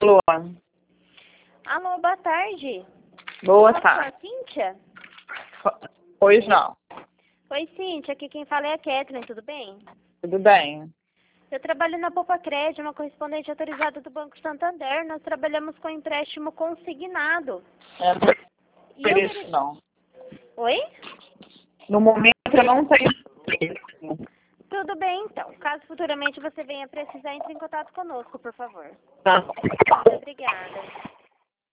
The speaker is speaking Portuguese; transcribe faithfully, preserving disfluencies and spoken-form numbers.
Alô? Alô, boa tarde. Boa Nossa, tarde. Cíntia? Pois não. Oi, Cíntia. Aqui quem fala é a Kathleen, tudo bem? Tudo bem. Eu trabalho na Poupa Crédito, uma correspondente autorizada do Banco Santander. Nós trabalhamos com empréstimo consignado. É, E por eu isso queria... não. Oi? No momento eu não tenho. Tudo bem, então. Caso futuramente você venha precisar, entre em contato conosco, por favor. Tá. Muito obrigada.